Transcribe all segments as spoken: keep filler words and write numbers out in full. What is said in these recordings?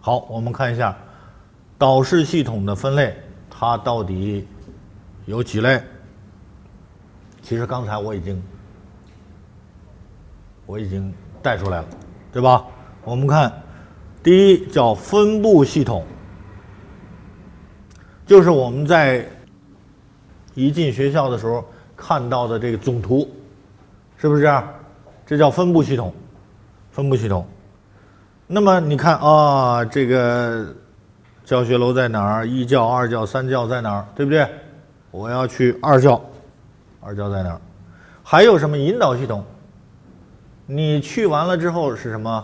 好，我们看一下导视系统的分类，它到底有几类？其实刚才我已经我已经带出来了，对吧？我们看第一叫分布系统，就是我们在一进学校的时候看到的这个总图，是不是这样？这叫分布系统。分布系统。那么你看啊，这个教学楼在哪儿？一教、二教、三教在哪儿？对不对？我要去二教，二教在哪儿？还有什么引导系统？你去完了之后是什么？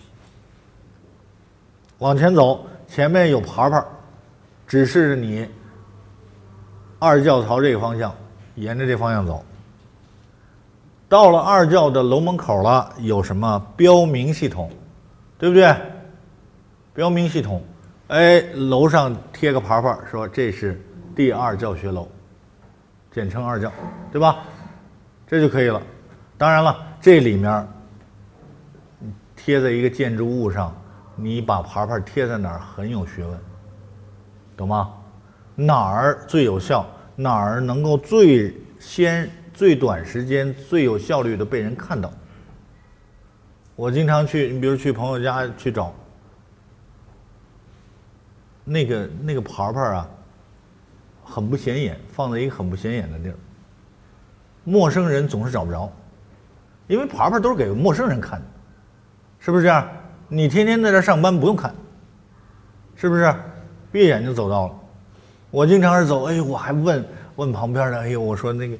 往前走，前面有牌牌指示着你二教朝这个方向，沿着这方向走。到了二教的楼门口了，有什么标明系统，对不对？标明系统，哎，楼上贴个牌牌说这是第二教学楼，简称二教，对吧？这就可以了。当然了，这里面贴在一个建筑物上，你把牌牌贴在哪儿很有学问，懂吗？哪儿最有效，哪儿能够最先最短时间最有效率的被人看到。我经常去，你比如去朋友家去找那个那个牌牌啊，很不显眼，放在一个很不显眼的地儿，陌生人总是找不着，因为牌牌都是给陌生人看的，是不是这样？你天天在这上班不用看，是不是？闭眼就走到了。我经常是走，哎呦，我还问问旁边的，哎呦，我说那个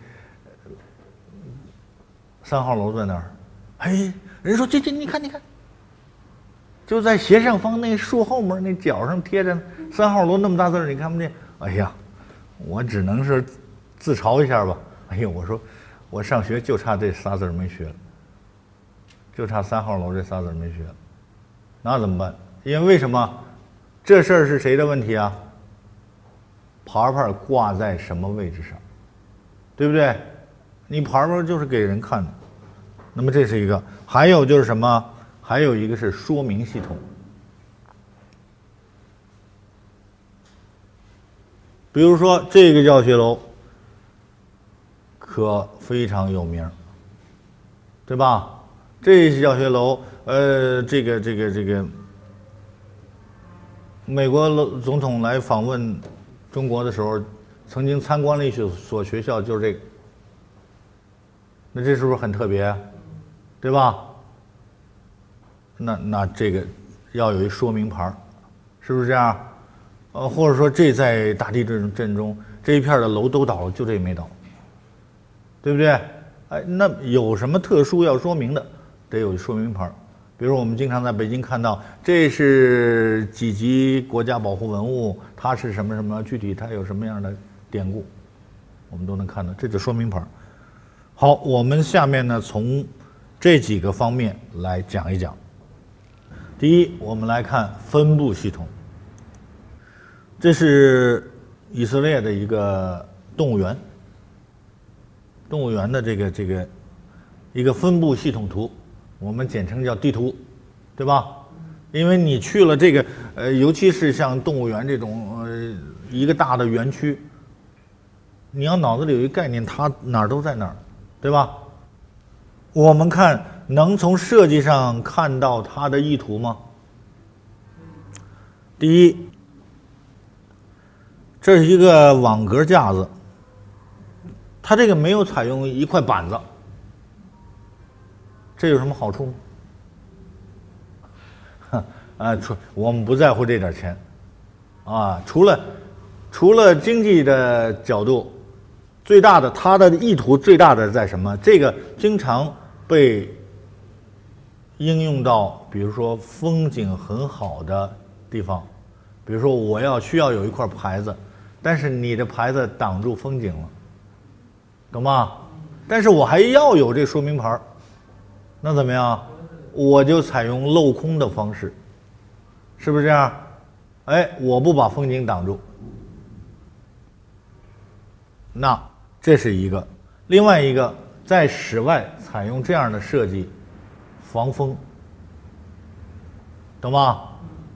三号楼在哪儿？哎，人说这这你看你看，就在斜上方那树后面那角上贴着三号楼那么大字儿，你看不见。哎呀，我只能是自嘲一下吧。哎呦，我说我上学就差这仨字儿没学了，就差三号楼这仨字儿没学了，那怎么办？因为为什么？这事儿是谁的问题啊？牌牌挂在什么位置上，对不对？你牌牌就是给人看的。那么这是一个，还有就是什么？还有一个是说明系统。比如说这个教学楼可非常有名，对吧？这是教学楼，呃，这个这个这个，美国总统来访问中国的时候，曾经参观了一所学校，就是这个。那这是不是很特别，对吧？那那这个要有一说明牌，是不是这样？呃，或者说这在大地震震中，这一片的楼都倒了，就这没倒，对不对？哎，那有什么特殊要说明的，得有说明牌。比如我们经常在北京看到，这是几级国家保护文物，它是什么什么，具体它有什么样的典故，我们都能看到，这就说明牌。好，我们下面呢从这几个方面来讲一讲。第一，我们来看分布系统。这是以色列的一个动物园，动物园的这个这个一个分布系统图，我们简称叫地图，对吧？因为你去了这个呃，尤其是像动物园这种呃一个大的园区，你要脑子里有一个概念，它哪儿都在哪儿，对吧？我们看能从设计上看到它的意图吗？第一，这是一个网格架子，它这个没有采用一块板子，这有什么好处吗？啊，除我们不在乎这点钱，啊，除了除了经济的角度，最大的它的意图最大的在什么？这个经常被应用到，比如说风景很好的地方，比如说我要需要有一块牌子，但是你的牌子挡住风景了，懂吗？但是我还要有这说明牌，那怎么样？我就采用镂空的方式，是不是这样？哎，我不把风景挡住，那这是一个。另外一个，在室外采用这样的设计，防风，懂吗？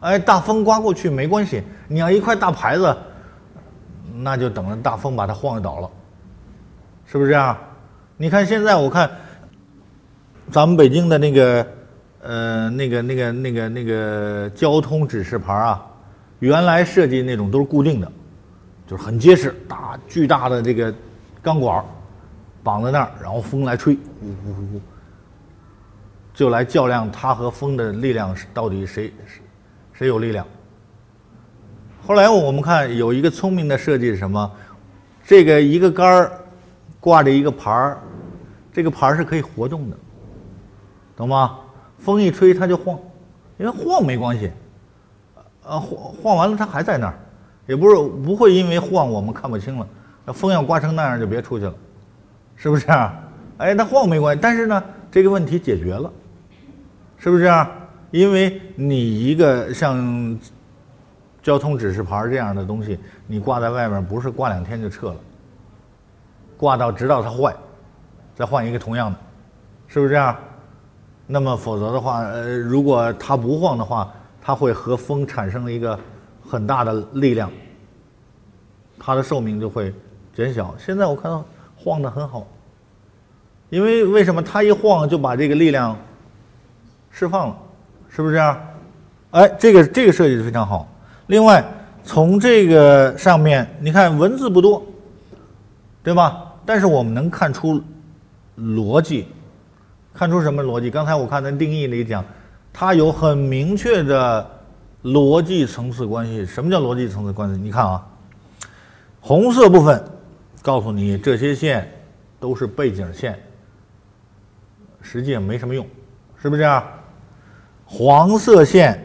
哎，大风刮过去没关系，你要一块大牌子，那就等着大风把它晃倒了，是不是这样？你看现在我看咱们北京的那个呃那个那个那个那个交通指示牌啊，原来设计那种都是固定的，就是很结实，大巨大的这个钢管绑在那儿，然后风来吹，呼呼呼呼，就来较量它和风的力量到底谁谁有力量。后来我们看有一个聪明的设计是什么？这个一个杆儿挂着一个牌儿，这个牌儿是可以活动的，懂吗？风一吹它就晃，因为晃没关系，呃，晃晃完了它还在那儿，也不是不会因为晃我们看不清了。那风要刮成那样就别出去了，是不是这样？哎，它晃没关系，但是呢，这个问题解决了，是不是这样？因为你一个像交通指示牌这样的东西，你挂在外面不是挂两天就撤了，挂到直到它坏，再换一个同样的，是不是这样？那么否则的话，呃，如果它不晃的话，它会和风产生一个很大的力量，它的寿命就会减小。现在我看到晃得很好，因为为什么它一晃就把这个力量释放了，是不是这样？哎，这个这个设计非常好。另外，从这个上面你看文字不多，对吧？但是我们能看出逻辑，看出什么逻辑？刚才我看的定义里讲，它有很明确的逻辑层次关系。什么叫逻辑层次关系？你看啊，红色部分告诉你这些线都是背景线，实际上没什么用，是不是这样？黄色线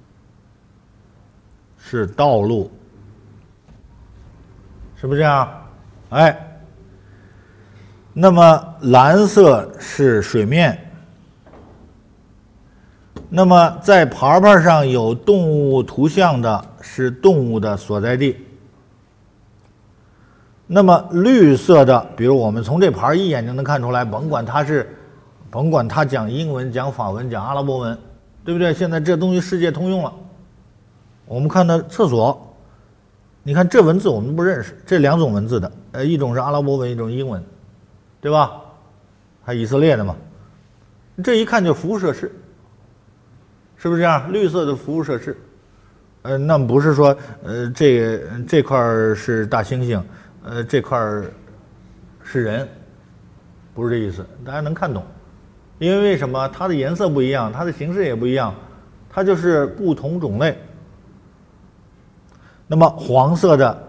是道路，是不是这样？哎。那么蓝色是水面，那么在牌牌上有动物图像的是动物的所在地，那么绿色的，比如我们从这牌一眼就能看出来，甭管它是甭管它讲英文讲法文讲阿拉伯文，对不对？现在这东西世界通用了。我们看到厕所，你看这文字我们不认识，这两种文字的，呃，一种是阿拉伯文，一种英文，对吧？还以色列的嘛，这一看就服务设施，是不是这样？绿色的服务设施，呃，那不是说，呃，这个这块是大猩猩，呃，这块是人，不是这意思，大家能看懂。因为为什么？它的颜色不一样，它的形式也不一样，它就是不同种类。那么黄色的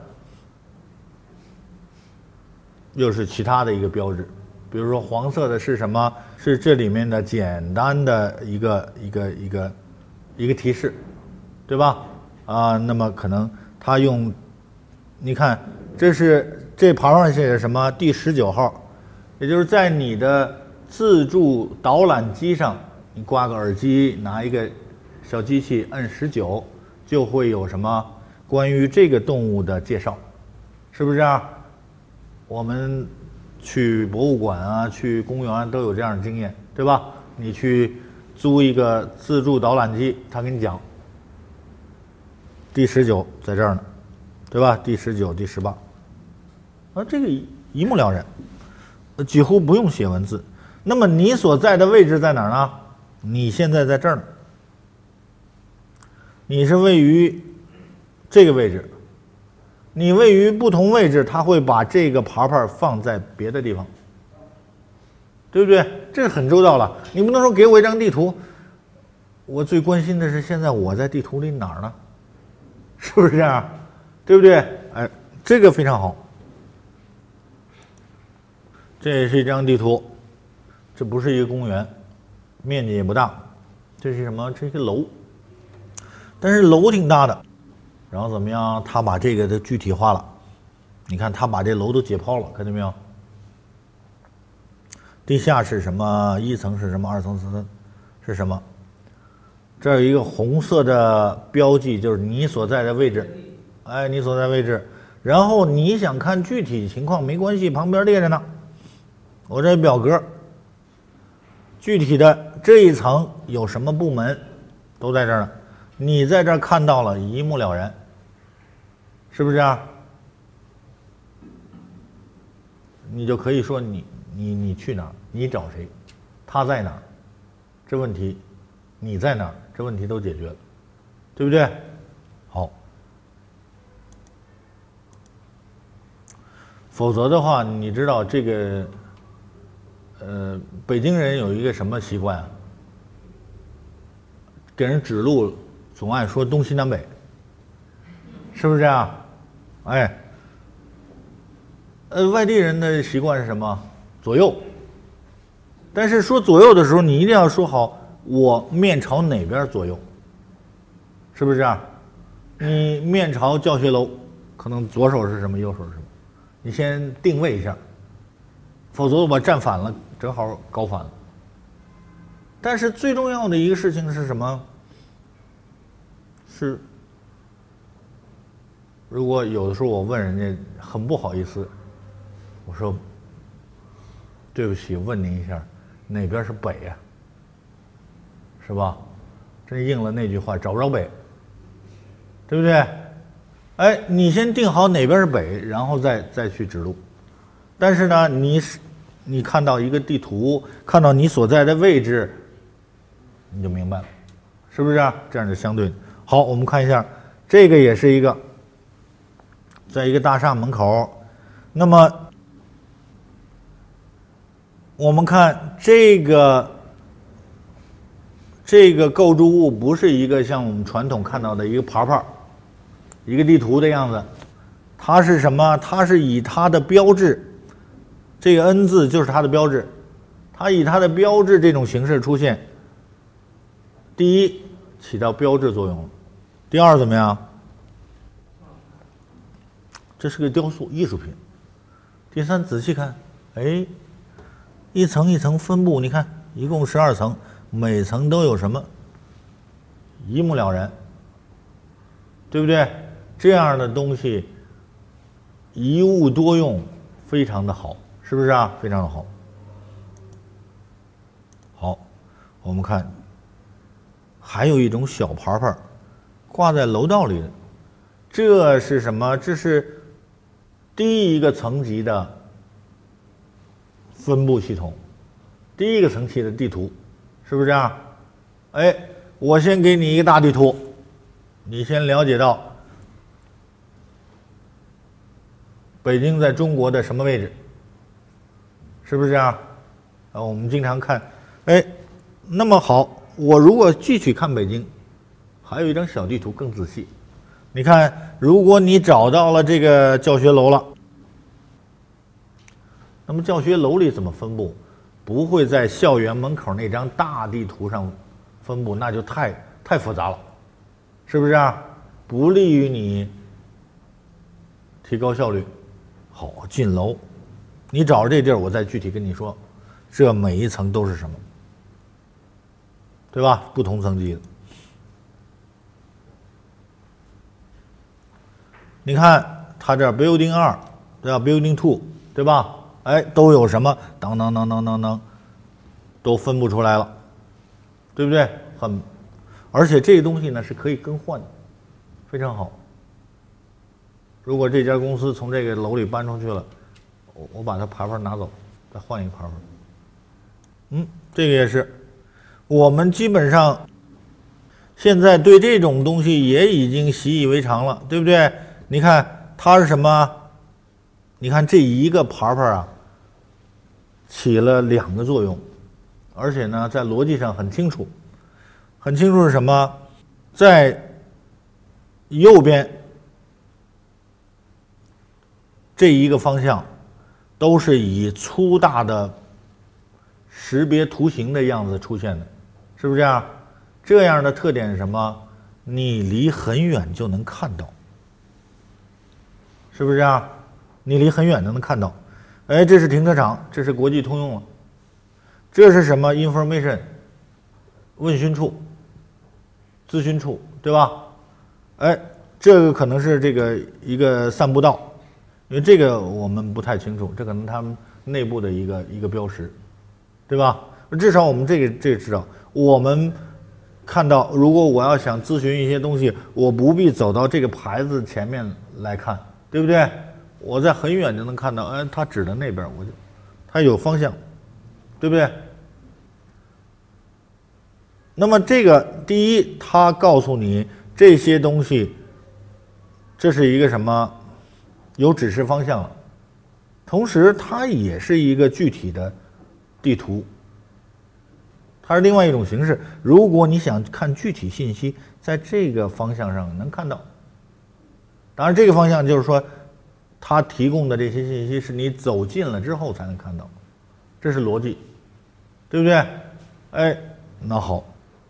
又是其他的一个标志，比如说黄色的是什么？是这里面的简单的一个一个一个一个提示，对吧？啊，那么可能他用，你看这是这牌上写的什么？第十九号，也就是在你的自助导览机上，你挂个耳机，拿一个小机器摁十九，就会有什么关于这个动物的介绍，是不是这样？我们去博物馆啊，去公园都有这样的经验，对吧？你去租一个自助导览机，他给你讲，第十九在这儿呢，对吧？第十九、第十八，啊，这个一目了然，几乎不用写文字。那么你所在的位置在哪儿呢？你现在在这儿呢，你是位于这个位置。你位于不同位置，它会把这个牌牌放在别的地方，对不对？这是很周到了。你不能说给我一张地图，我最关心的是现在我在地图里哪儿呢？是不是这样？对不对？哎，这个非常好。这也是一张地图，这不是一个公园，面积也不大，这是什么？这是一个楼，但是楼挺大的。然后怎么样？他把这个都具体化了，你看他把这楼都解剖了，看见没有？地下是什么？一层是什么？二层、三层是什么？这有一个红色的标记，就是你所在的位置，哎，你所在位置。然后你想看具体情况没关系，旁边列着呢。我这表格，具体的这一层有什么部门，都在这儿呢。 你在这儿看到了，一目了然，是不是这样？你就可以说你你你去哪儿，你找谁，他在哪儿，这问题你在哪儿，这问题都解决了，对不对？好，否则的话，你知道这个，呃，北京人有一个什么习惯啊？给人指路总爱说东西南北，是不是这样？哎。呃，外地人的习惯是什么？左右。但是说左右的时候，你一定要说好，我面朝哪边左右，是不是这样？你面朝教学楼，可能左手是什么，右手是什么，你先定位一下，否则我站反了，正好搞反了。但是最重要的一个事情是什么？是，如果有的时候我问人家，很不好意思。我说：“对不起，问您一下，哪边是北呀？是吧？真应了那句话，找不着北，对不对？哎，你先定好哪边是北，然后再再去指路。但是呢，你你看到一个地图，看到你所在的位置，你就明白了，是不是啊？这样就相对好。我们看一下，这个也是一个，在一个大厦门口，那么。”我们看这个这个构筑物不是一个像我们传统看到的一个牌牌，一个地图的样子，它是什么？它是以它的标志，这个 N 字就是它的标志，它以它的标志这种形式出现。第一，起到标志作用了；第二，怎么样？这是个雕塑艺术品。第三，仔细看，哎。一层一层分布，你看，一共十二层，每层都有什么？一目了然，对不对？这样的东西，一物多用，非常的好，是不是啊？非常的好。好，我们看，还有一种小牌牌，挂在楼道里的，这是什么？这是第一个层级的。分布系统，第一个层级的地图，是不是这样？哎，我先给你一个大地图，你先了解到北京在中国的什么位置，是不是这样？啊，我们经常看，哎，那么好，我如果具体看北京，还有一张小地图更仔细。你看，如果你找到了这个教学楼了。那么教学楼里怎么分布？不会在校园门口那张大地图上分布，那就太太复杂了，是不是啊？不利于你提高效率。好，进楼，你找着这地儿，我再具体跟你说，这每一层都是什么，对吧？不同层级的。你看它这 building 二，对吧 ？building two， 对吧？哎，都有什么？当当当当当当，都分不出来了，对不对？很，而且这个东西呢是可以更换的，非常好。如果这家公司从这个楼里搬出去了，我我把它牌牌拿走，再换一个牌牌。嗯，这个也是，我们基本上现在对这种东西也已经习以为常了，对不对？你看它是什么？你看这一个牌牌啊，起了两个作用，而且呢，在逻辑上很清楚，很清楚是什么？在右边这一个方向，都是以粗大的识别图形的样子出现的，是不是这样？这样的特点是什么？你离很远就能看到，是不是这样？你离很远就能看到，哎，这是停车场，这是国际通用了。这是什么 information 问询处、咨询处，对吧？哎，这个可能是这个一个散步道，因为这个我们不太清楚，这可能他们内部的一个一个标识，对吧？至少我们这个这个知道，我们看到，如果我要想咨询一些东西，我不必走到这个牌子前面来看，对不对？我在很远就能看到，哎，它指的那边，我就，它有方向，对不对？那么这个第一，它告诉你这些东西，这是一个什么？有指示方向了。同时，它也是一个具体的地图。它是另外一种形式。如果你想看具体信息，在这个方向上能看到。当然，这个方向就是说，它提供的这些信息是你走近了之后才能看到，这是逻辑，对不对？哎，那好，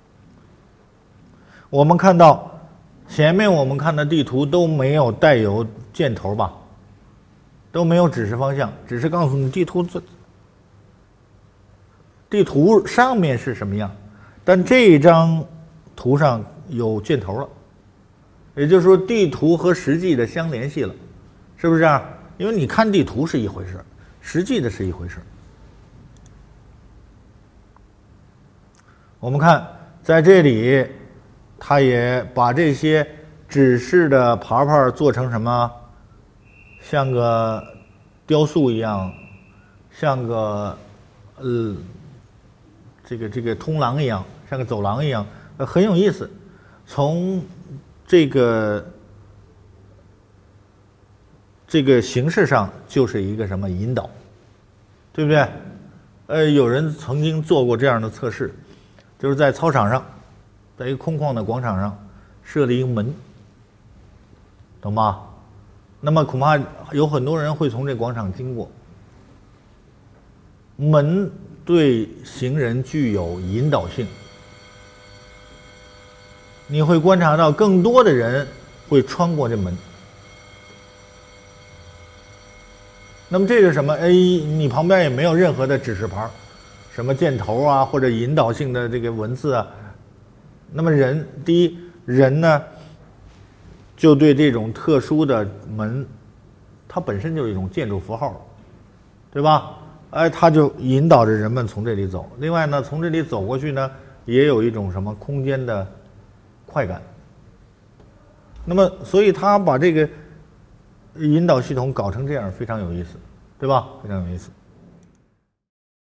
我们看到前面我们看的地图都没有带有箭头吧，都没有指示方向，只是告诉你地图这。地图上面是什么样，但这一张图上有箭头了，也就是说地图和实际的相联系了，是不是这样？因为你看地图是一回事，实际的是一回事。我们看在这里，他也把这些指示的牌牌做成什么？像个雕塑一样，像个呃。这个这个通廊一样，像个走廊一样，呃，很有意思。从这个这个形式上，就是一个什么引导，对不对？呃，有人曾经做过这样的测试，就是在操场上，在一个空旷的广场上设了一个门，懂吗？那么恐怕有很多人会从这广场经过，门对行人具有引导性，你会观察到更多的人会穿过这门。那么这是什么？哎，你旁边也没有任何的指示牌，什么箭头啊，或者引导性的这个文字啊。那么人，第一，人呢，就对这种特殊的门，它本身就是一种建筑符号，对吧？哎，他就引导着人们从这里走。另外呢，从这里走过去呢，也有一种什么空间的快感。那么，所以他把这个引导系统搞成这样，非常有意思，对吧？非常有意思。